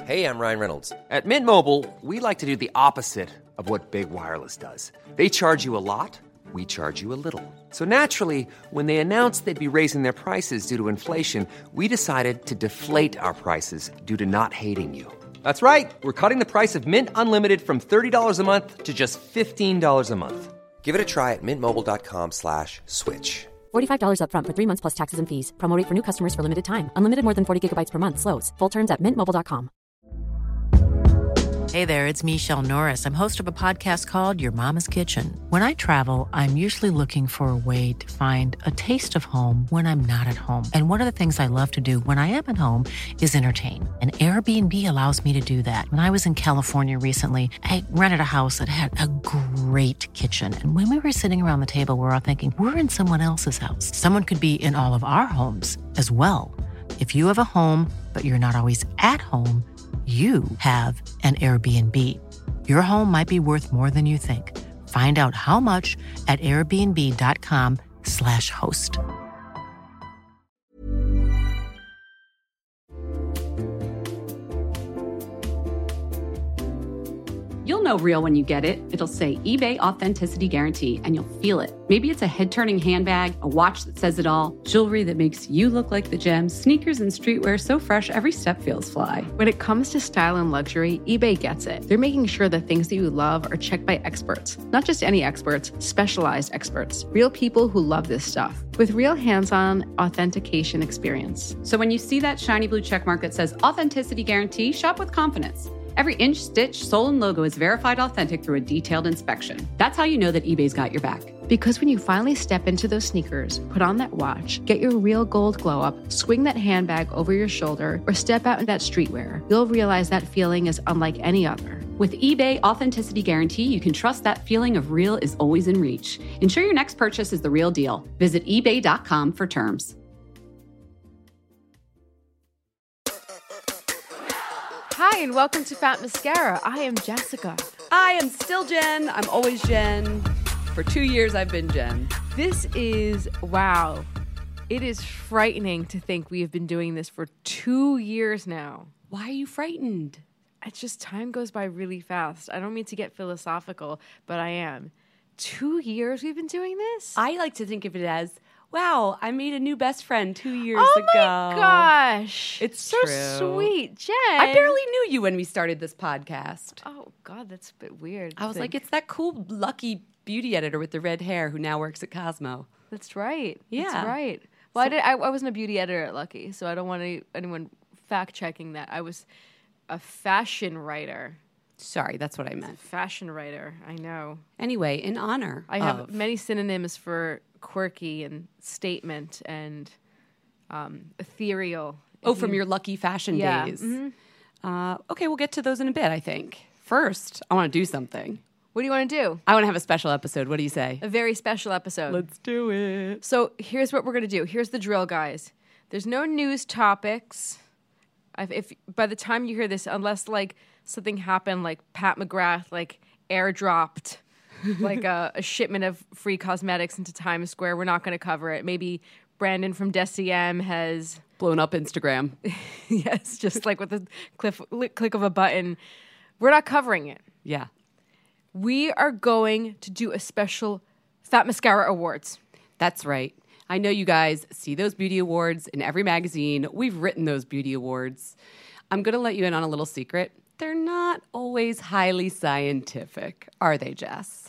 Hey, I'm Ryan Reynolds. At Mint Mobile, we like to do the opposite of what Big Wireless does. They charge you a lot, we charge you a little. So naturally, when they announced they'd be raising their prices due to inflation, we decided to deflate our prices due to not hating you. That's right. We're cutting the price of Mint Unlimited from $30 a month to just $15 a month. Give it a try at mintmobile.com/switch. $45 up front for 3 months plus taxes and fees. Promo rate for new customers for limited time. Unlimited more than 40 gigabytes per month. Slows full terms at mintmobile.com. Hey there, it's Michelle Norris. I'm host of a podcast called Your Mama's Kitchen. When I travel, I'm usually looking for a way to find a taste of home when I'm not at home. And one of the things I love to do when I am at home is entertain. And Airbnb allows me to do that. When I was in California recently, I rented a house that had a great kitchen. And when we were sitting around the table, we're all thinking, we're in someone else's house. Someone could be in all of our homes as well. If you have a home, but you're not always at home, you have an Airbnb. Your home might be worth more than you think. Find out how much at airbnb.com/host. You'll know real when you get it. It'll say eBay Authenticity Guarantee, and you'll feel it. Maybe it's a head-turning handbag, a watch that says it all, jewelry that makes you look like the gem, sneakers and streetwear so fresh every step feels fly. When it comes to style and luxury, eBay gets it. They're making sure the things that you love are checked by experts. Not just any experts, specialized experts. Real people who love this stuff. With real hands-on authentication experience. So when you see that shiny blue checkmark that says Authenticity Guarantee, shop with confidence. Every inch, stitch, sole, and logo is verified authentic through a detailed inspection. That's how you know that eBay's got your back. Because when you finally step into those sneakers, put on that watch, get your real gold glow up, swing that handbag over your shoulder, or step out in that streetwear, you'll realize that feeling is unlike any other. With eBay Authenticity Guarantee, you can trust that feeling of real is always in reach. Ensure your next purchase is the real deal. Visit ebay.com for terms. Hi, and welcome to Fat Mascara. I am Jessica. I am still Jen. I'm always Jen. For 2 years, I've been Jen. This is, wow. It is frightening to think we have been doing this for 2 years now. Why are you frightened? It's just time goes by really fast. I don't mean to get philosophical, but I am. 2 years we've been doing this? I like to think of it as, wow, I made a new best friend 2 years ago. Oh my gosh. It's so true. Sweet. Jen. I barely knew you when we started this podcast. Oh God, that's a bit weird. I was like, it's that cool, lucky beauty editor with the red hair who now works at Cosmo. That's right. Yeah. That's right. Well, I wasn't a beauty editor at Lucky, so I don't want anyone fact checking that. I was a fashion writer. Sorry, that's what I meant. Fashion writer. I know. Anyway, in honor I have many synonyms for quirky and statement and ethereal. Oh, from your lucky fashion days. Mm-hmm. Okay, we'll get to those in a bit, I think. First, I want to do something. What do you want to do? I want to have a special episode. What do you say? A very special episode. Let's do it. So here's what we're going to do. Here's the drill, guys. There's no news topics. If by the time you hear this, unless like something happened, like Pat McGrath like airdropped like a shipment of free cosmetics into Times Square, we're not going to cover it. Maybe Brandon from Deciem has blown up Instagram. Yes, just like with the click of a button. We're not covering it. Yeah. We are going to do a special Fat Mascara Awards. That's right. I know you guys see those beauty awards in every magazine. We've written those beauty awards. I'm going to let you in on a little secret. They're not always highly scientific, are they, Jess?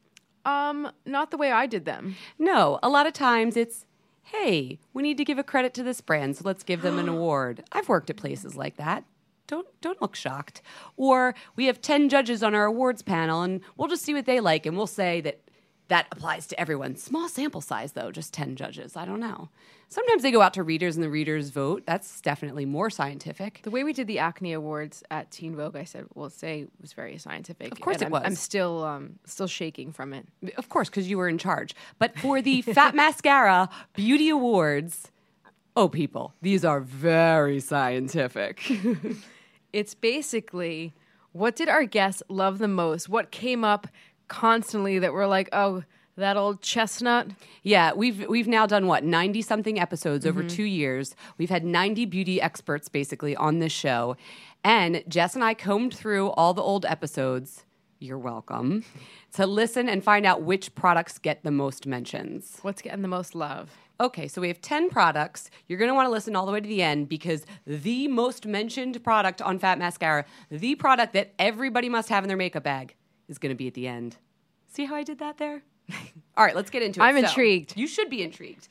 Not the way I did them. No, a lot of times it's, hey, we need to give a credit to this brand, so let's give them an award. I've worked at places like that. Don't look shocked. Or we have 10 judges on our awards panel, and we'll just see what they like, and we'll say that applies to everyone. Small sample size, though, just 10 judges. I don't know. Sometimes they go out to readers, and the readers vote. That's definitely more scientific. The way we did the Acne Awards at Teen Vogue, I said, we'll say it was very scientific. Of course it was. I'm still shaking from it. Of course, because you were in charge. But for the Fat Mascara Beauty Awards, oh, people, these are very scientific. It's basically, what did our guests love the most? What came up constantly that we're like, oh, that old chestnut? Yeah, we've now done, 90-something episodes over 2 years. We've had 90 beauty experts basically on this show. And Jess and I combed through all the old episodes. You're welcome. To listen and find out which products get the most mentions. What's getting the most love? Okay, so we have 10 products. You're going to want to listen all the way to the end because the most mentioned product on Fat Mascara, the product that everybody must have in their makeup bag, is going to be at the end. See how I did that there? All right, let's get into it. I'm intrigued. You should be intrigued.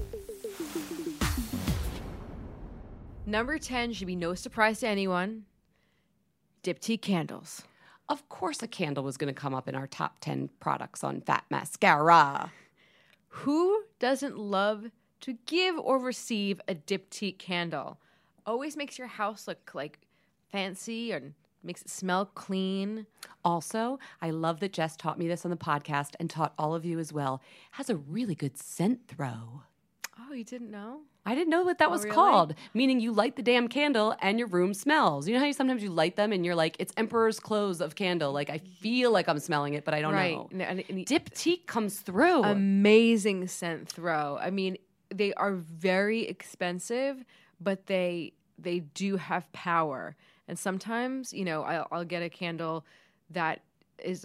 Number 10 should be no surprise to anyone. Diptyque candles. Of course a candle was going to come up in our top 10 products on Fat Mascara. Who doesn't love to give or receive a Diptyque candle? Always makes your house look like fancy and makes it smell clean. Also, I love that Jess taught me this on the podcast and taught all of you as well. Has a really good scent throw. Oh, you didn't know? I didn't know what that was really? called. Meaning you light the damn candle and your room smells. You know how sometimes you light them and you're like, it's Emperor's Clothes of candle. Like I feel like I'm smelling it, but I don't know. And Diptyque comes through. amazing scent throw. I mean, they are very expensive, but they do have power. And sometimes, I'll get a candle that is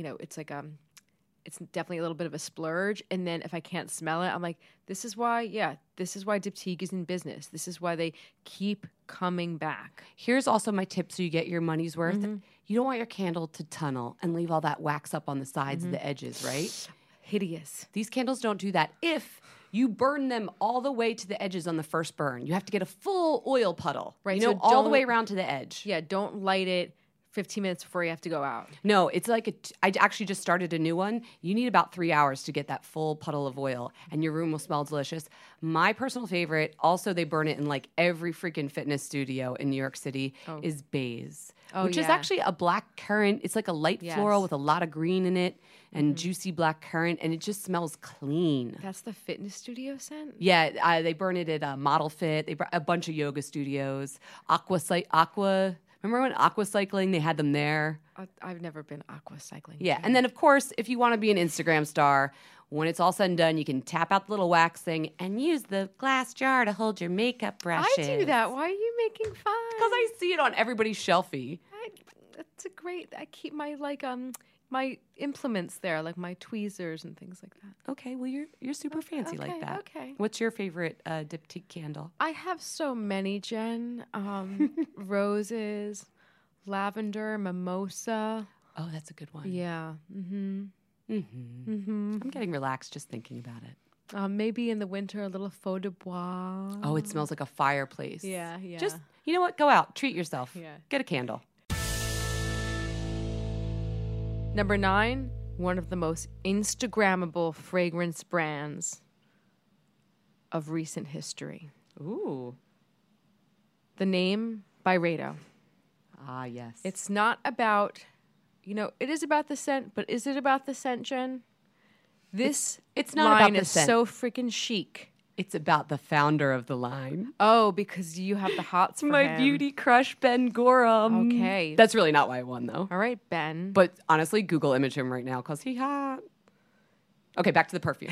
it's definitely a little bit of a splurge. And then if I can't smell it, I'm like, this is why Diptyque is in business. This is why they keep coming back. Here's also my tip so you get your money's worth. Mm-hmm. You don't want your candle to tunnel and leave all that wax up on the sides of the edges, right? Hideous. These candles don't do that. If you burn them all the way to the edges on the first burn, you have to get a full oil puddle, right? So all the way around to the edge. Yeah, don't light it 15 minutes before you have to go out. No, it's like I actually just started a new one. You need about 3 hours to get that full puddle of oil, and your room will smell delicious. My personal favorite, also they burn it in like every freaking fitness studio in New York City, is Baze. Which is actually a black currant. It's like a light floral with a lot of green in it and juicy black currant, and it just smells clean. That's the fitness studio scent? Yeah, they burn it at Model Fit. They burn a bunch of yoga studios. Remember when Aqua Cycling, they had them there? I've never been Aqua Cycling. Yeah, and then of course, if you want to be an Instagram star, when it's all said and done, you can tap out the little wax thing and use the glass jar to hold your makeup brushes. I do that. Why are you making fun? Because I see it on everybody's shelfie. That's a great. I keep my my implements there, like my tweezers and things like that. Okay, well you're super fancy like that. Okay. What's your favorite Diptyque candle? I have so many, Jen. Roses, lavender, mimosa. Oh, that's a good one. Yeah. Mm-hmm. Mm-hmm. Mm-hmm. I'm getting relaxed just thinking about it. Maybe in the winter, a little faux de bois. Oh, it smells like a fireplace. Yeah. Just, you know what? Go out. Treat yourself. Yeah. Get a candle. Number 9, one of the most Instagrammable fragrance brands of recent history. Ooh. The name, Byredo. Ah, yes. It's not about, it is about the scent, but is it about the scent, Jen? It's not line about the scent. So freaking chic. It's about the founder of the line. Oh, because you have the hots for My him. beauty crush, Ben Gorham. Okay. That's really not why I won, though. All right, Ben. But honestly, Google image him right now because he hot. Okay, back to the perfume.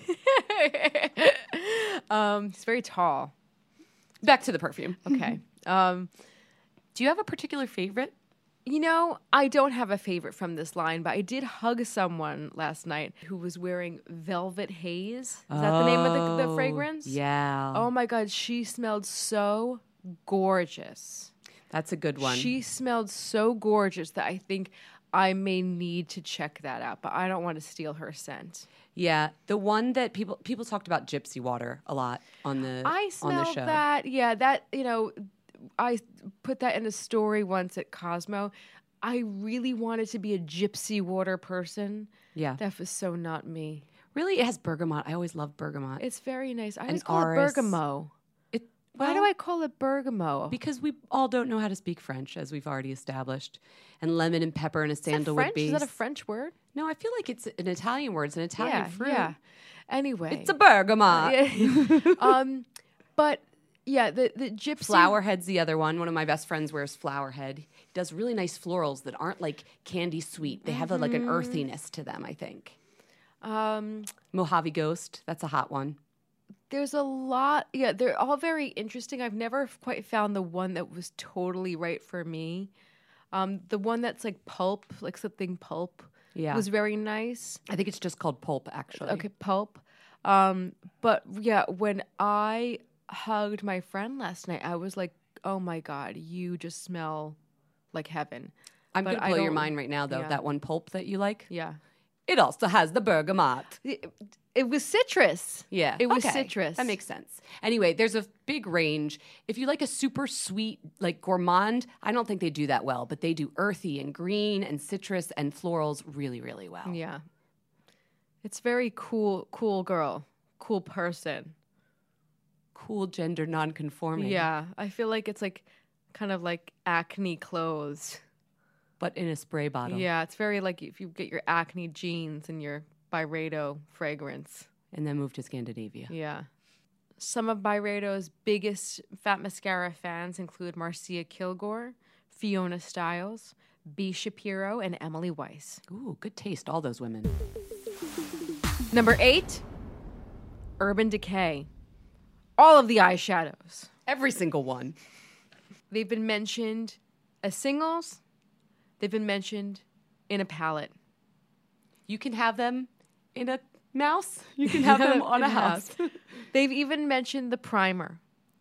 He's very tall. Back to the perfume. Okay. Do you have a particular favorite? I don't have a favorite from this line, but I did hug someone last night who was wearing Velvet Haze. Is that the name of the fragrance? Yeah. Oh my God, she smelled so gorgeous. That's a good one. She smelled so gorgeous that I think I may need to check that out, but I don't want to steal her scent. Yeah, the one that people talked about Gypsy Water a lot on the I smelled that. Yeah, that, I put that in a story once at Cosmo. I really wanted to be a Gypsy Water person. Yeah. That was so not me. Really? It has bergamot. I always love bergamot. It's very nice. I always call it bergamot. Why do I call it bergamot? Because we all don't know how to speak French, as we've already established. And lemon and pepper and a sandalwood base. Is that a French word? No, I feel like it's an Italian word. It's an Italian fruit. Yeah. Anyway. It's a bergamot. But... yeah, the gypsy... Flowerhead's the other one. One of my best friends wears Flowerhead. He does really nice florals that aren't like candy sweet. They have like an earthiness to them, I think. Mojave Ghost, that's a hot one. There's a lot. Yeah, they're all very interesting. I've never quite found the one that was totally right for me. The one that's like pulp, like something pulp, was very nice. I think it's just called Pulp, actually. Okay, pulp. But yeah, when I hugged my friend last night, I was like, oh my God, you just smell like heaven. I'm But going to I blow your don't- mind right now, though. yeah. That one Pulp that you like. Yeah. It also has the bergamot. It was citrus. Yeah. It was okay. citrus. That makes sense. Anyway, there's a big range. If you like a super sweet, like gourmand, I don't think they do that well, but they do earthy and green and citrus and florals really, really well. Yeah. It's very cool girl, cool person. Cool gender nonconforming. Yeah. I feel like it's like kind of like acne clothes. But in a spray bottle. Yeah. It's very like if you get your acne jeans and your Byredo fragrance. And then move to Scandinavia. Yeah. Some of Byredo's biggest Fat Mascara fans include Marcia Kilgore, Fiona Stiles, B. Shapiro, and Emily Weiss. Ooh, good taste, all those women. Number 8, Urban Decay. All of the eyeshadows. Every single one. They've been mentioned as singles. They've been mentioned in a palette. You can have them in a mouse. You can have them on In a a house. They've even mentioned the primer.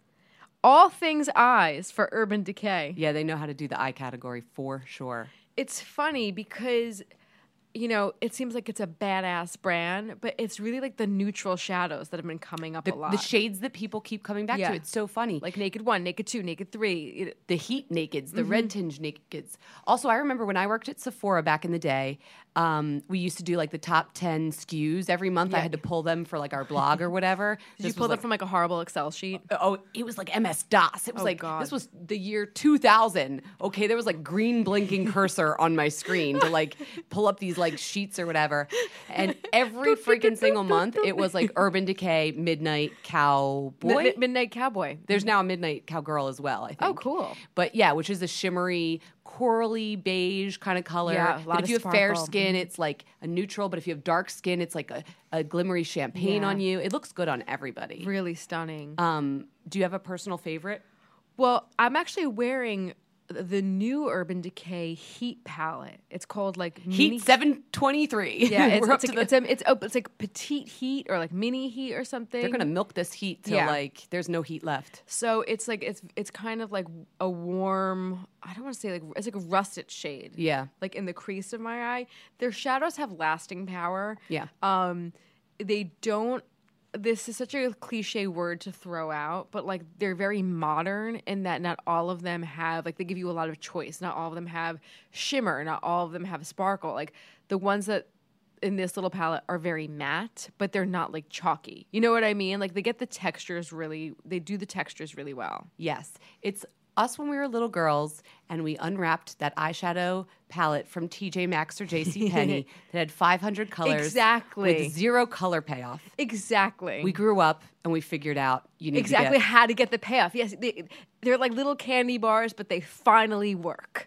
All things eyes for Urban Decay. Yeah, they know how to do the eye category for sure. It's funny because, you know, it seems like it's a badass brand, but it's really like the neutral shadows that have been coming up a lot. The shades that people keep coming back Yeah. to. It's so funny. Like Naked 1, Naked 2, Naked 3. The heat nakeds, the red tinge nakeds. Also, I remember when I worked at Sephora back in the day, we used to do like the top 10 SKUs every month. I Yeah. had to pull them for like our blog or whatever. Did you pull that from like a horrible Excel sheet? Oh, it was like MS-DOS. It was Oh, like, God. this was the year 2000. Okay, there was like green blinking cursor on my screen to like pull up these like sheets or whatever. And every freaking single month, it was like Urban Decay, Midnight Cowboy. Midnight Cowboy. There's now a Midnight Cowgirl as well, I think. Oh, cool. But yeah, which is a shimmery, corally beige kind of color. Yeah, a lot But if of you have fair sparkle. skin, it's like a neutral. But if you have dark skin, it's like a glimmery champagne Yeah. on you. It looks good on everybody. Really stunning. Do you have a personal favorite? Well, I'm actually wearing the new Urban Decay Heat palette. It's called like Heat 723. Yeah, it's, We're up it's, to like, the- it's like petite heat or like mini heat or something. They're gonna milk this heat till Yeah. like there's no heat left. So it's like it's kind of like a warm. I don't want to say like it's like a russet shade. Yeah. like in the crease of my eye. Their shadows have lasting power. Yeah. They don't. This is such a cliche word to throw out, but like they're very modern in that not all of them have like they give you a lot of choice. Not all of them have shimmer. Not all of them have sparkle. Like the ones that in this little palette are very matte, but they're not like chalky. You know what I mean? Like they get the textures really. They do the textures really well. Yes. It's us when we were little girls and we unwrapped that eyeshadow palette from TJ Maxx or JCPenney that had 500 colors. Exactly. With zero color payoff. Exactly. We grew up and we figured out you need exactly to get... how to get the payoff. Yes, they're like little candy bars, but they finally work.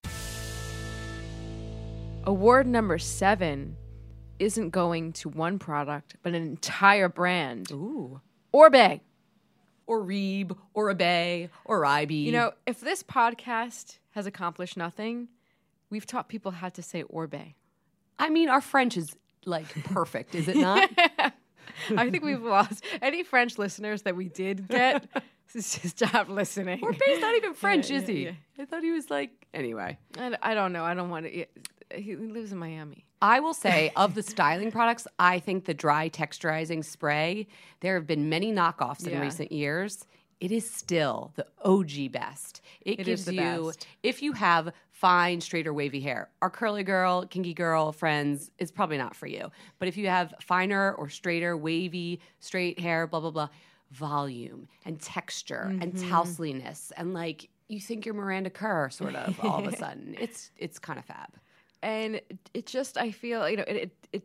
Award number 7 isn't going to one product, but an entire brand. Ooh. Orbe. Or Reeb, or Abe, or IB. You know, if this podcast has accomplished nothing, we've taught people how to say Orbe. I mean, our French is like perfect, is it not? I think we've lost any French listeners that we did get. Stop listening. Orbe's not even French, Yeah, is he? yeah. I thought he was like... Anyway. I don't know. I don't want to. He lives in Miami. I will say, of the styling products, I think the dry texturizing spray, there have been many knockoffs in Yeah. recent years. It is still the OG best. It It gives is the you, best. if you have fine, straight or wavy hair, our curly girl, kinky girl friends, it's probably not for you. But if you have finer or straighter, wavy, straight hair, blah, blah, blah, volume and texture and touseliness and like you think you're Miranda Kerr sort of all of a sudden. It's kind of fab. And it just, I feel, you know, it's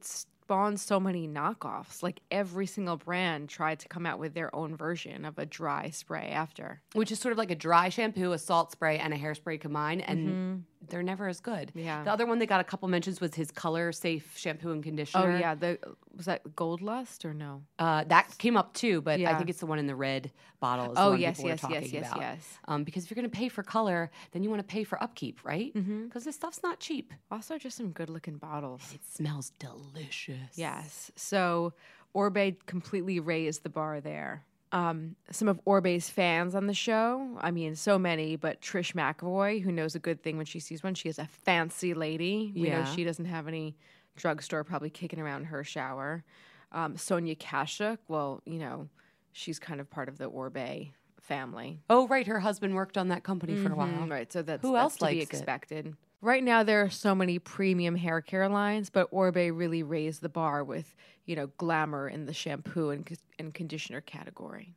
spawned so many knockoffs. Like every single brand tried to come out with their own version of a dry spray after. Which is sort of like a dry shampoo, a salt spray, and a hairspray combined, and they're never as good. Yeah. The other one that got a couple mentions was his Color Safe shampoo and conditioner. Oh, yeah. Was that Gold Lust or no? That came up too, but I Yeah. think it's the one in the red bottle. Is the Oh, one yes, people were yes, talking yes, yes, about. yes. Because if you're going to pay for color, then you want to pay for upkeep, right? Because this stuff's not cheap. Also, just some good-looking bottles. It smells delicious. Yes. So Oribe completely raised the bar there. Some of Oribe's fans on the show, I mean, so many, but Trish McEvoy, who knows a good thing when she sees one. She is a fancy lady. We know Yeah. she doesn't have any drugstore probably kicking around in her shower. Sonia Kashuk, well, you know, she's kind of part of the Oribe family. Oh, right. Her husband worked on that company for a while. Right, so that's, Who that's else to be likes it? expected. Right now, there are so many premium hair care lines, but Oribe really raised the bar with, you know, glamour in the shampoo and conditioner category.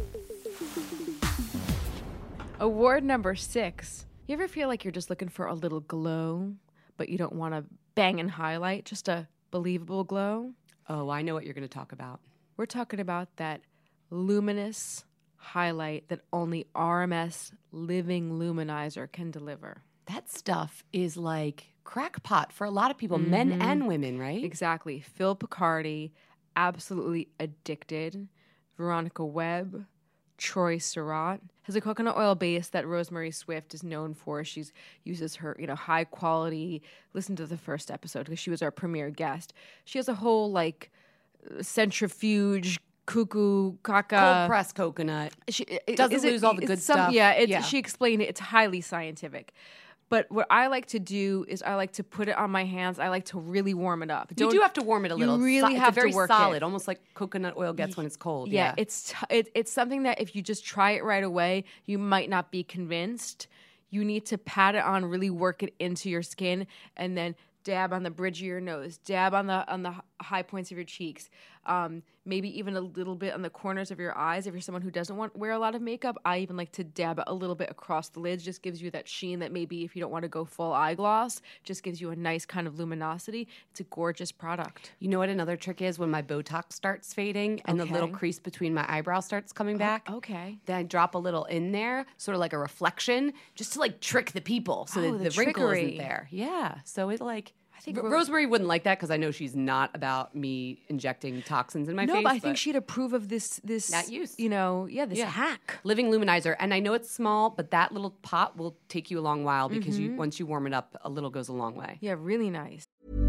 Award number 6. You ever feel like you're just looking for a little glow, but you don't want to bang and highlight, just a believable glow? Oh, I know what you're going to talk about. We're talking about that luminous highlight that only RMS Living Luminizer can deliver. That stuff is like crackpot for a lot of people, men and women, right? Exactly. Phil Picardi, absolutely addicted. Veronica Webb, Troy Surratt has a coconut oil base that Rosemary Swift is known for. She uses her, you know, high quality. Listen to the first episode because she was our premiere guest. She has a whole like centrifuge, cuckoo, caca. Cold pressed coconut. She Doesn't lose all the good stuff. Yeah, Yeah. She explained it. It's highly scientific. But what I like to do is I like to put it on my hands. I like to really warm it up. You do have to warm it a little. You really have it's very to work solid, it. almost like coconut oil gets when it's cold. Yeah, it's something that if you just try it right away, you might not be convinced. You need to pat it on, really work it into your skin, and then dab on the bridge of your nose, dab on the high points of your cheeks, maybe even a little bit on the corners of your eyes. If you're someone who doesn't wear a lot of makeup, I even like to dab it a little bit across the lids. Just gives you that sheen that maybe if you don't want to go full eye gloss, just gives you a nice kind of luminosity. It's a gorgeous product. You know what another trick is? When my Botox starts fading and the little Okay. crease between my eyebrows starts coming back. Okay. Then I drop a little in there, sort of like a reflection, just to like trick the people so Oh, that the the wrinkle trickery. isn't there. Yeah. So it like I think Rosemary wouldn't like that because I know she's not about me injecting toxins in my face. No, but I think she'd approve of this That use. You know, this hack. Living Luminizer, and I know it's small, but that little pot will take you a long while because once you warm it up, a little goes a long way. Yeah, really nice.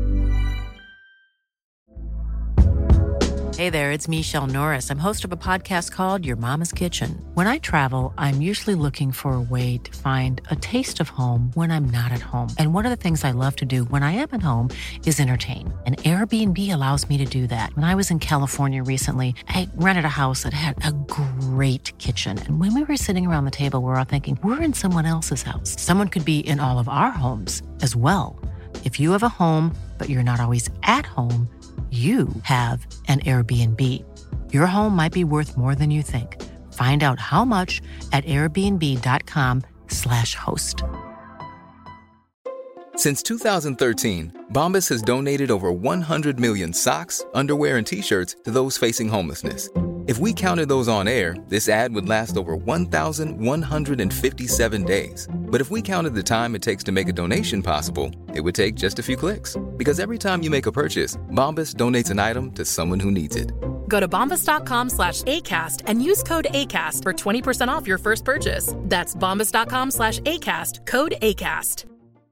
Hey there, it's Michelle Norris. I'm host of a podcast called Your Mama's Kitchen. When I travel, I'm usually looking for a way to find a taste of home when I'm not at home. And one of the things I love to do when I am at home is entertain. And Airbnb allows me to do that. When I was in California recently, I rented a house that had a great kitchen. And when we were sitting around the table, we were all thinking, we're in someone else's house. Someone could be in all of our homes as well. If you have a home, but you're not always at home, you have an Airbnb. Your home might be worth more than you think. Find out how much at airbnb.com/host. Since 2013, Bombas has donated over 100 million socks, underwear, and T-shirts to those facing homelessness. If we counted those on air, this ad would last over 1,157 days. But if we counted the time it takes to make a donation possible, it would take just a few clicks. Because every time you make a purchase, Bombas donates an item to someone who needs it. Go to bombas.com/ACAST and use code ACAST for 20% off your first purchase. That's bombas.com/ACAST, code ACAST.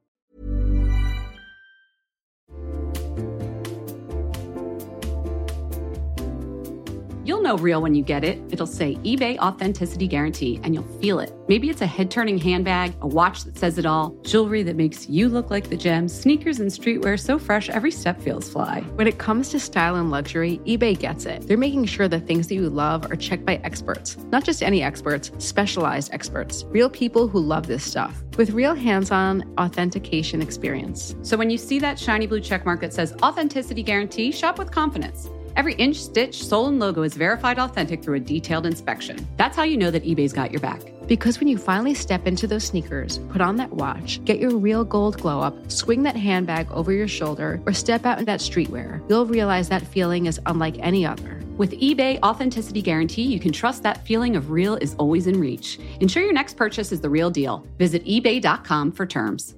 You'll know real when you get it. It'll say eBay Authenticity Guarantee, and you'll feel it. Maybe it's a head-turning handbag, a watch that says it all, jewelry that makes you look like the gems, sneakers and streetwear so fresh every step feels fly. When it comes to style and luxury, eBay gets it. They're making sure the things that you love are checked by experts. Not just any experts, specialized experts. Real people who love this stuff. With real hands-on authentication experience. So when you see that shiny blue checkmark that says Authenticity Guarantee, shop with confidence. Every inch, stitch, sole, and logo is verified authentic through a detailed inspection. That's how you know that eBay's got your back. Because when you finally step into those sneakers, put on that watch, get your real gold glow up, swing that handbag over your shoulder, or step out in that streetwear, you'll realize that feeling is unlike any other. With eBay Authenticity Guarantee, you can trust that feeling of real is always in reach. Ensure your next purchase is the real deal. Visit ebay.com for terms.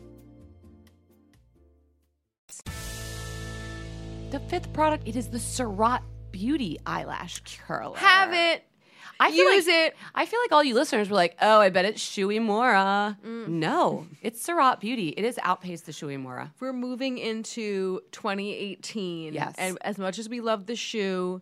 The fifth product, it is the Surratt Beauty Eyelash Curler. Have it. Use it. I feel like all you listeners were like, oh, I bet it's Shui Mora. No, it's Surratt Beauty. It has outpaced the Shui Mora. We're moving into 2018. Yes. And as much as we love the shoe,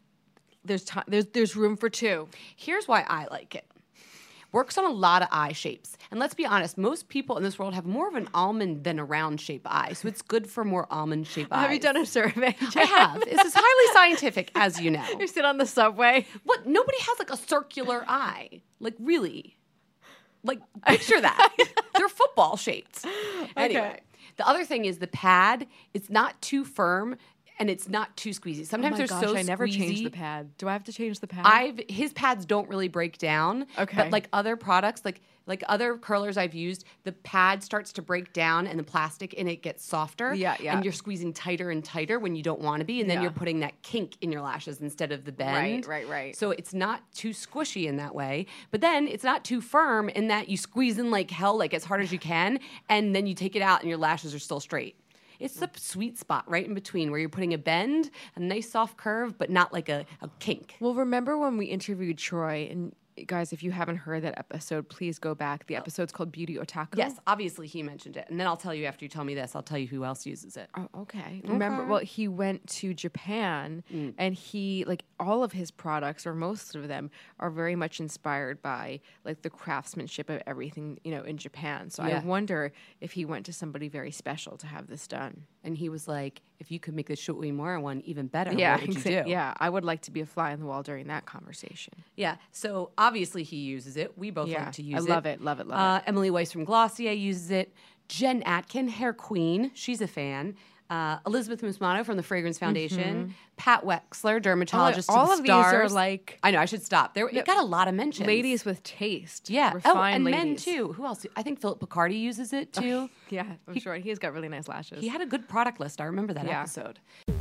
there's room for two. Here's why I like it. Works on a lot of eye shapes. And let's be honest, most people in this world have more of an almond than a round shape eye. So it's good for more almond shape eyes. Have you done a survey? I have. This is highly scientific, as you know. You sit on the subway. What? Nobody has like a circular eye. Like really. Like picture that. They're football shaped. Anyway, the other thing is the pad, it's not too firm. And it's not too squeezy. Sometimes they're so squeezy. I never changed the pad. Do I have to change the pad? His pads don't really break down. Okay. But like other products, like other curlers I've used, the pad starts to break down and the plastic in it gets softer. Yeah. And you're squeezing tighter and tighter when you don't want to be. And then you're putting that kink in your lashes instead of the bend. Right. So it's not too squishy in that way. But then it's not too firm in that you squeeze in like hell, like as hard as you can. And then you take it out and your lashes are still straight. It's the sweet spot right in between where you're putting a bend, a nice soft curve, but not like a kink. Well, remember when we interviewed Troy, and guys, if you haven't heard that episode, please go back. The episode's called Beauty Otaku. Yes, obviously he mentioned it. And then I'll tell you after you tell me this, I'll tell you who else uses it. Oh, okay. Remember, well, he went to Japan and he, like, all of his products, or most of them, are very much inspired by, like, the craftsmanship of everything, in Japan. So I wonder if he went to somebody very special to have this done. And he was like, if you could make the Shui Mora one even better, what would you do? Yeah, I would like to be a fly on the wall during that conversation. Yeah, so obviously he uses it. We both like to use it. I love it. Emily Weiss from Glossier uses it. Jen Atkin, Hair Queen, she's a fan. Elizabeth Musmano from the Fragrance Foundation. Pat Wexler, dermatologist all to the of stars. These are like... I know, I should stop. It got a lot of mentions. Ladies with taste. Yeah. Refined and ladies. men too. Who else? I think Philip Picardi uses it too. Yeah, I'm sure. He's got really nice lashes. He had a good product list. I remember that episode.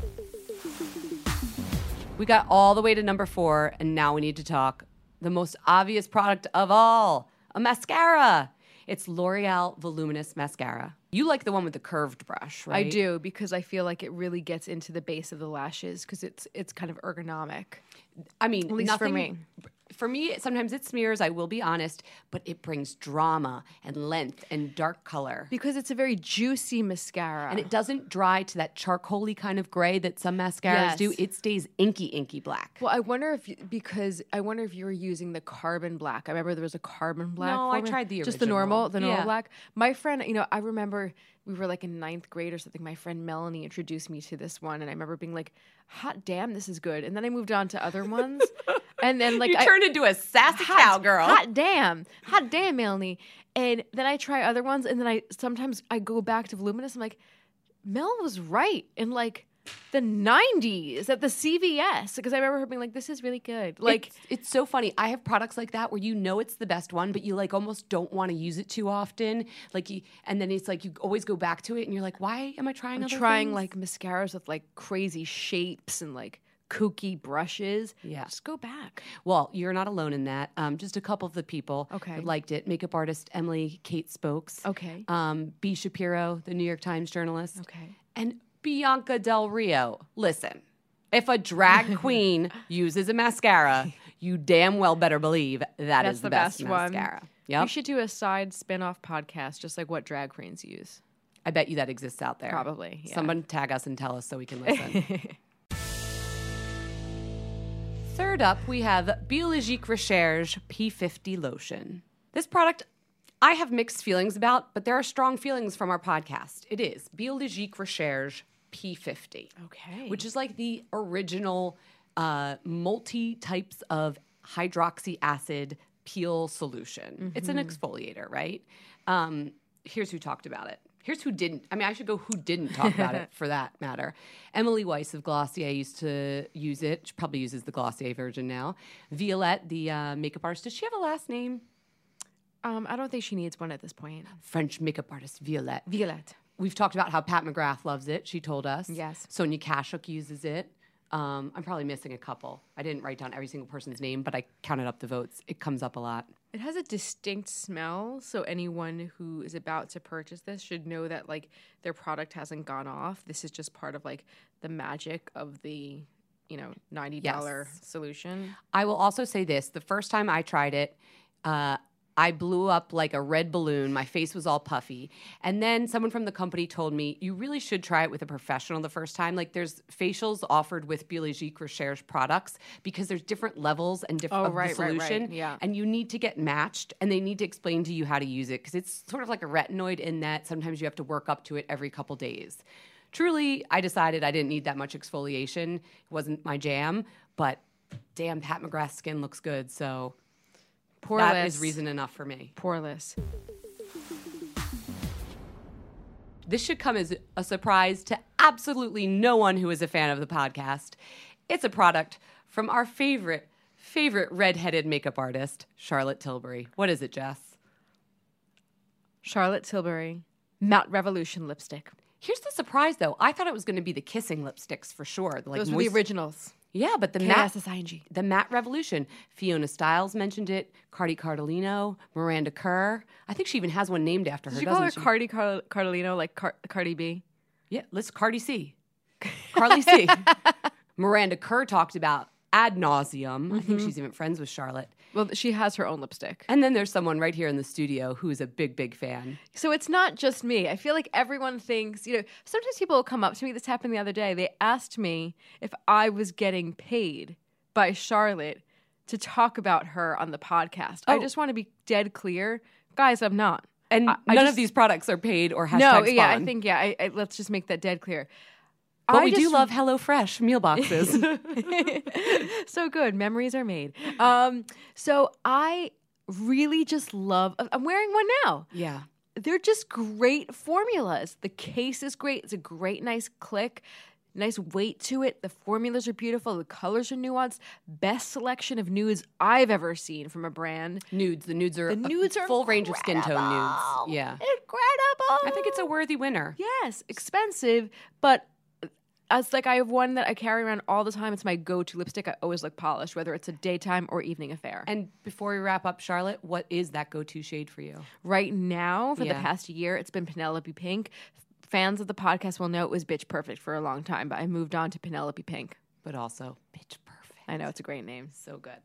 We got all the way to number 4, and now we need to talk the most obvious product of all, a mascara. It's L'Oreal Voluminous Mascara. You like the one with the curved brush, right? I do, because I feel like it really gets into the base of the lashes because it's kind of ergonomic. I mean, at least for me. For me, sometimes it smears, I will be honest, but it brings drama and length and dark color. Because it's a very juicy mascara. And it doesn't dry to that charcoal-y kind of gray that some mascaras do. It stays inky black. Well, I wonder if you were using the carbon black. I remember there was a carbon black. No, I tried the original. Just the normal black. My friend, I remember we were like in 9th grade or something. My friend Melanie introduced me to this one, and I remember being like, hot damn, this is good. And then I moved on to other ones. And then like you turned into a sassy cowgirl. Hot damn, Melanie. And then I try other ones, and then sometimes I go back to Voluminous. I'm like, Mel was right in like the 90s at the CVS, because I remember her being like, this is really good. Like it's so funny. I have products like that where it's the best one, but you like almost don't want to use it too often. And then it's like you always go back to it, and you're like, why am I trying other things? Like mascaras with like crazy shapes and like kooky brushes. Yeah. Just go back. Well, you're not alone in that. Just a couple of the people that liked it. Makeup artist Emily Kate Spokes. Okay. B. Shapiro, the New York Times journalist. Okay. And Bianca Del Rio. Listen, if a drag queen uses a mascara, you damn well better believe that's the best mascara. Yep. We should do a side spin-off podcast, just like what drag queens use. I bet you that exists out there. Probably. Yeah. Someone tag us and tell us so we can listen. Third up, we have Biologique Recherche P50 Lotion. This product I have mixed feelings about, but there are strong feelings from our podcast. It is Biologique Recherche P50. Okay. Which is like the original multi-types of hydroxy acid peel solution. Mm-hmm. It's an exfoliator, right? Here's who talked about it. Here's who didn't. I mean, I should go who didn't talk about it for that matter. Emily Weiss of Glossier used to use it. She probably uses the Glossier version now. Violette, the makeup artist, does she have a last name? I don't think she needs one at this point. French makeup artist Violette. Violette. We've talked about how Pat McGrath loves it. She told us. Yes. Sonia Kashuk uses it. I'm probably missing a couple. I didn't write down every single person's name, but I counted up the votes. It comes up a lot. It has a distinct smell, so anyone who is about to purchase this should know that like their product hasn't gone off. This is just part of like the magic of the, $90 solution. I will also say this. The first time I tried it, I blew up like a red balloon. My face was all puffy. And then someone from the company told me, you really should try it with a professional the first time. Like there's facials offered with Biologique Recherche products because there's different levels and different the solution. Right. Yeah. And you need to get matched and they need to explain to you how to use it because it's sort of like a retinoid in that sometimes you have to work up to it every couple days. Truly, I decided I didn't need that much exfoliation. It wasn't my jam, but damn, Pat McGrath's skin looks good, so... That is reason enough for me. Poreless. This should come as a surprise to absolutely no one who is a fan of the podcast. It's a product from our favorite redheaded makeup artist, Charlotte Tilbury. What is it, Jess? Charlotte Tilbury Matte Revolution lipstick. Here's the surprise, though. I thought it was going to be the kissing lipsticks for sure. Those were the originals. Yeah, but the Matte Revolution. Fiona Stiles mentioned it. Cardi Cardellino, Miranda Kerr. I think she even has one named after her. Did you call her Cardi Cardellino, like Cardi B? Yeah, let's Cardi C. Carly C. Miranda Kerr talked about ad nauseum. I think she's even friends with Charlotte. Well, she has her own lipstick. And then there's someone right here in the studio who's a big, big fan. So it's not just me. I feel like everyone thinks, sometimes people will come up to me. This happened the other day. They asked me if I was getting paid by Charlotte to talk about her on the podcast. I just want to be dead clear. Guys, I'm not. And none of these products are paid or hashtag spawn. I let's just make that dead clear. But we do love HelloFresh meal boxes. So good. Memories are made. So I really just love... I'm wearing one now. Yeah. They're just great formulas. The case is great. It's a great, nice click. Nice weight to it. The formulas are beautiful. The colors are nuanced. Best selection of nudes I've ever seen from a brand. Nudes. The nudes are full range of skin tone nudes. Yeah. Incredible. I think it's a worthy winner. Yes. Expensive, but... I have one that I carry around all the time. It's my go-to lipstick. I always look polished, whether it's a daytime or evening affair. And before we wrap up, Charlotte, what is that go-to shade for you? Right now, for the past year, it's been Penelope Pink. Fans of the podcast will know it was Bitch Perfect for a long time, but I moved on to Penelope Pink. But also, Bitch Perfect. I know, it's a great name. So good.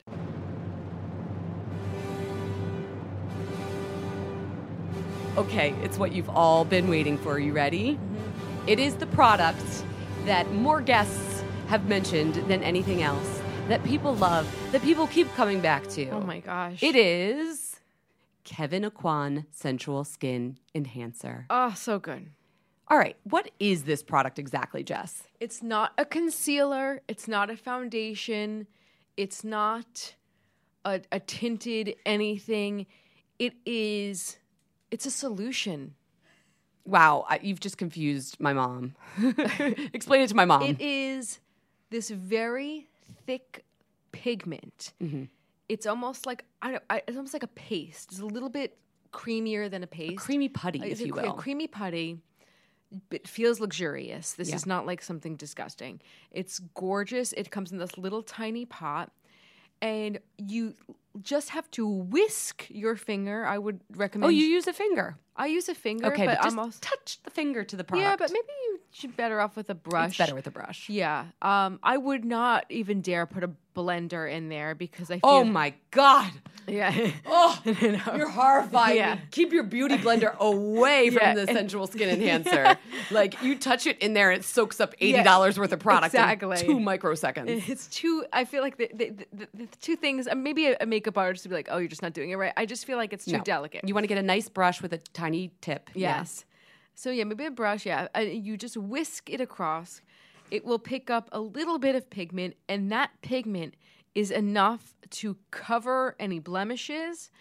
Okay, it's what you've all been waiting for. You ready? Mm-hmm. It is the product that more guests have mentioned than anything else, that people love, that people keep coming back to. Oh my gosh. It is Kevyn Aucoin Sensual Skin Enhancer. Oh, so good. All right, what is this product exactly, Jess? It's not a concealer. It's not a foundation. It's not a tinted anything. It's a solution. Wow, you've just confused my mom. Explain it to my mom. It is this very thick pigment. Mm-hmm. It's almost like it's almost like a paste. It's a little bit creamier than a paste. A creamy putty, if you will. A creamy putty. It feels luxurious. This is not like something disgusting. It's gorgeous. It comes in this little tiny pot. And you just have to whisk your finger. I would recommend... Oh, you use a finger? I use a finger, okay, but just I'm also... touch the finger to the product. Yeah, but maybe you should better off with a brush. It's better with a brush. Yeah. I would not even dare put a blender in there because I feel... Oh, my God. Yeah. Oh, you're horrifying. Yeah. Keep your beauty blender away from the Sensual Skin Enhancer. Like, you touch it in there, it soaks up $80 worth of product in 2 microseconds. It's too... I feel like the two things... Maybe a makeup artist would be like, oh, you're just not doing it right. I just feel like it's too delicate. You want to get a nice brush with a tiny tip. Yes. So, maybe a brush, you just whisk it across. It will pick up a little bit of pigment, and that pigment is enough to cover any blemishes,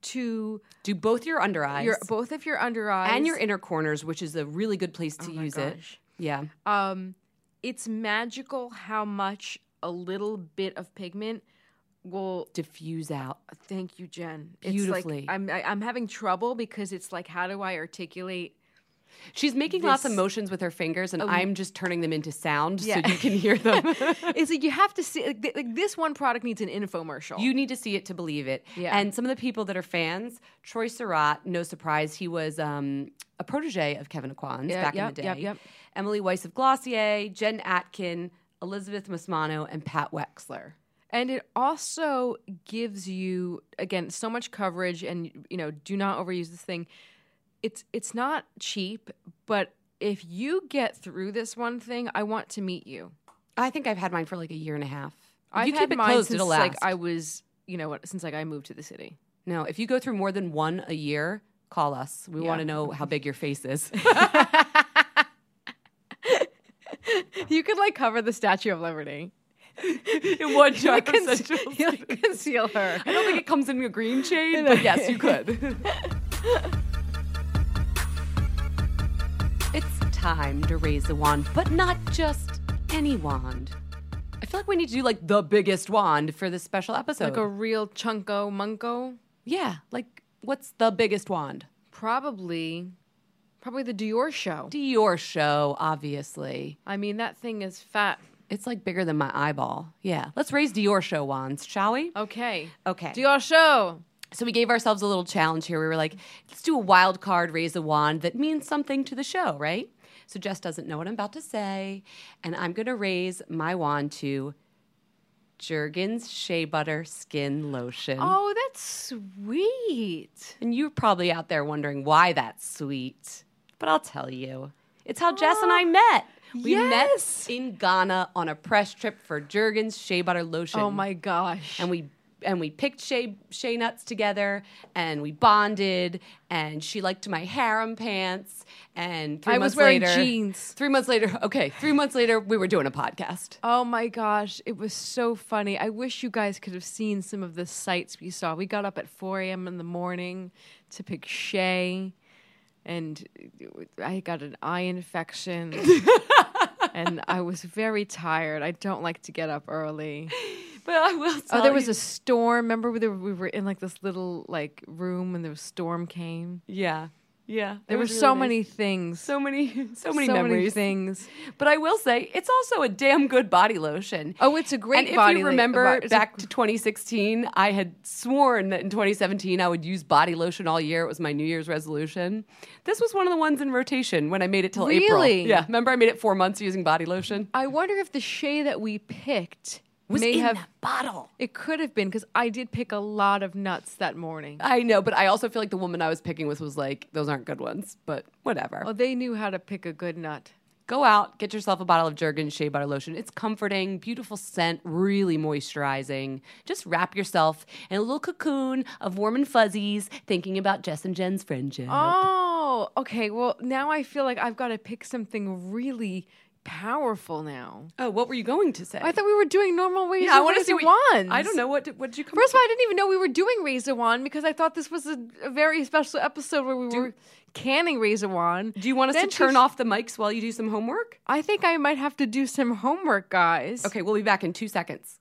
to Do both your under eyes. both of your under eyes and your inner corners, which is a really good place to use it. Yeah. It's magical how much a little bit of pigment will diffuse out. Thank you, Jen. Beautifully. It's like I'm having trouble because it's like, how do I articulate? She's making lots of motions with her fingers, and I'm just turning them into sound so you can hear them. It's like you have to see. Like this one product needs an infomercial. You need to see it to believe it. Yeah. And some of the people that are fans, Troy Surratt, no surprise, he was a protege of Kevin Aquan's back in the day. Yep. Emily Weiss of Glossier, Jen Atkin, Elizabeth Musmano, and Pat Wexler. And it also gives you, again, so much coverage, and do not overuse this thing. It's not cheap, but if you get through this one thing, I want to meet you. I think I've had mine for like a year and a half. I've you had keep it mine closed, since it'll last. like I was, since like I moved to the city. No, if you go through more than one a year, call us. We want to know how big your face is. You could like cover the Statue of Liberty. In one jar of You like conceal her. I don't think it comes in a green shade, but yes, you could. It's time to raise the wand, but not just any wand. I feel like we need to do like the biggest wand for this special episode. Like a real chunko munko. Yeah, like what's the biggest wand? Probably the Dior show. Dior show, obviously. I mean, that thing is fat. It's like bigger than my eyeball. Yeah, let's raise Dior show wands, shall we? Okay. Okay. Dior show. So we gave ourselves a little challenge here. We were like, let's do a wild card, raise a wand that means something to the show, right? So Jess doesn't know what I'm about to say, and I'm going to raise my wand to Jergens Shea Butter Skin Lotion. Oh, that's sweet. And you're probably out there wondering why that's sweet, but I'll tell you. It's how Jess and I met. We met in Ghana on a press trip for Jergens Shea Butter Lotion. Oh my gosh. And we picked shea nuts together, and we bonded, and she liked my harem pants, and 3 months later... I was wearing jeans. 3 months later, we were doing a podcast. Oh my gosh, it was so funny. I wish you guys could have seen some of the sights we saw. We got up at 4 a.m. in the morning to pick shea, and I got an eye infection, and I was very tired. I don't like to get up early. But I will tell there was a storm. Remember we were in like this little like room and the storm came? Yeah. Yeah. There were so many things. So many memories. Many things. But I will say, it's also a damn good body lotion. Oh, it's a great and body if you remember back to 2016, I had sworn that in 2017 I would use body lotion all year. It was my New Year's resolution. This was one of the ones in rotation when I made it till April. Really? Yeah. Remember I made it 4 months using body lotion? I wonder if the shea that we picked was may in have that bottle. It could have been because I did pick a lot of nuts that morning. I know, but I also feel like the woman I was picking with was like, those aren't good ones, but whatever. Well, they knew how to pick a good nut. Go out, get yourself a bottle of Jergens Shea Butter Lotion. It's comforting, beautiful scent, really moisturizing. Just wrap yourself in a little cocoon of warm and fuzzies, thinking about Jess and Jen's friendship. Oh, okay. Well, now I feel like I've got to pick something really powerful now. Oh, what were you going to say? I thought we were doing normal ways I to want to raise see a what wand. I don't know. What did you come First of all, up I didn't even know we were doing Raise a Wand because I thought this was a very special episode where we were canning Raise a Wand. Do you want us to turn off the mics while you do some homework? I think I might have to do some homework, guys. Okay, we'll be back in 2 seconds.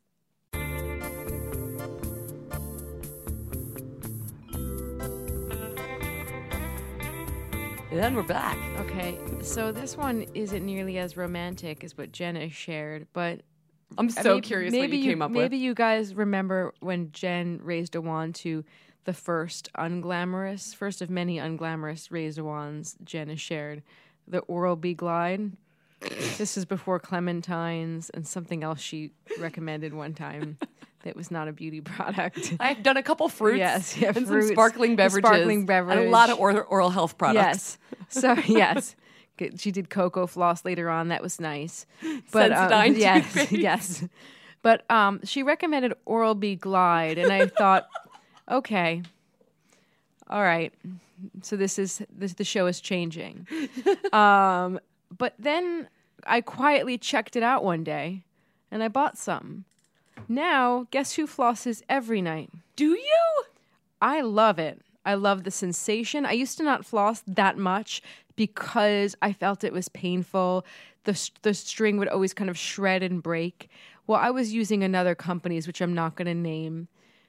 And then we're back. Okay, so this one isn't nearly as romantic as what Jenna shared, but I'm so curious what you came up with. Maybe you guys remember when Jen raised a wand to the first of many unglamorous raised a wands Jenna shared, the Oral-B Glide. This is before Clementines and something else she recommended one time that was not a beauty product. I've done a couple fruits and fruits, some sparkling beverages. And a lot of oral health products. Yes. So, yes. She did cocoa floss later on. That was nice. But, Sensodyne yes, yes. But she recommended Oral-B Glide, and I thought, okay, all right. So the show is changing. But then I quietly checked it out one day, and I bought some. Now, guess who flosses every night? Do you? I love it. I love the sensation. I used to not floss that much because I felt it was painful. The string would always kind of shred and break. Well, I was using another company's, which I'm not going to name.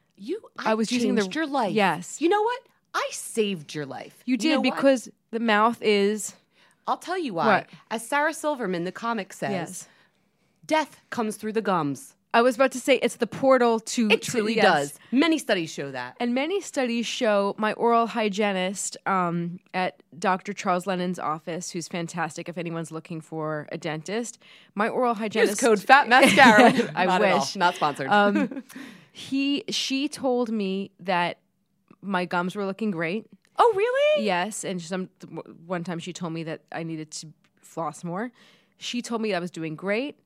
I was using your life. Yes. You know what? I saved your life. You did, know because the mouth is... I'll tell you why. What? As Sarah Silverman, the comic says, Yes. death comes through the gums. I was about to say it's the portal to... It truly yes. does. Many studies show that. And many studies show my oral hygienist at Dr. Charles Lennon's office, who's fantastic if anyone's looking for a dentist. My oral hygienist... Use code FATMASCARA. I Not wish. At all. Not sponsored. She told me that my gums were looking great. Oh, really? Yes, and one time she told me that I needed to floss more. She told me I was doing great.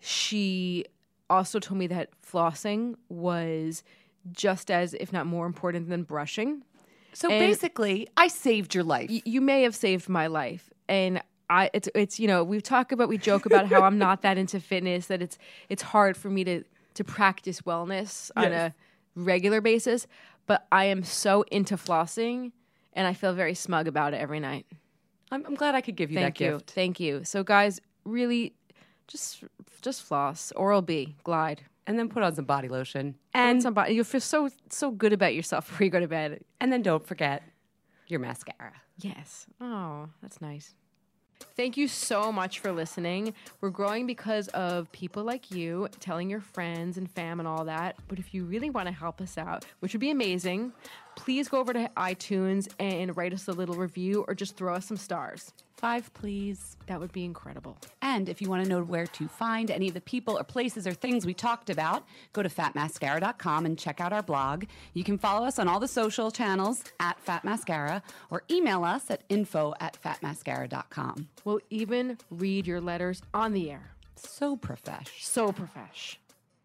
She also told me that flossing was just as, if not more important than brushing. So And basically, I saved your life. You may have saved my life, and it's we joke about how I'm not that into fitness, that it's hard for me to practice wellness on a regular basis, but I am so into flossing, and I feel very smug about it every night. I'm glad I could give you that gift. Thank you. So guys, really, just floss. Oral-B, Glide. And then put on some body lotion. And somebody, you'll feel so good about yourself before you go to bed. And then don't forget your mascara. Yes. Oh, that's nice. Thank you so much for listening. We're growing because of people like you telling your friends and fam and all that. But if you really want to help us out, which would be amazing, please go over to iTunes and write us a little review or just throw us some stars. 5, please. That would be incredible. And if you want to know where to find any of the people or places or things we talked about, go to fatmascara.com and check out our blog. You can follow us on all the social channels at fatmascara or email us at info@fatmascara.com. We'll even read your letters on the air. So profesh. So profesh.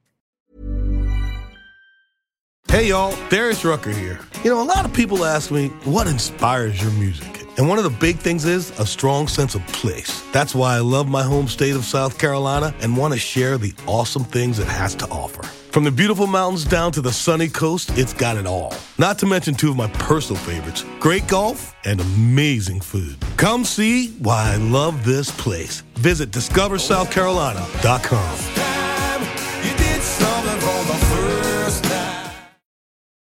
Hey y'all, Darius Rucker here. A lot of people ask me, what inspires your music? And one of the big things is a strong sense of place. That's why I love my home state of South Carolina and want to share the awesome things it has to offer. From the beautiful mountains down to the sunny coast, it's got it all. Not to mention 2 of my personal favorites, great golf and amazing food. Come see why I love this place. Visit discoversouthcarolina.com.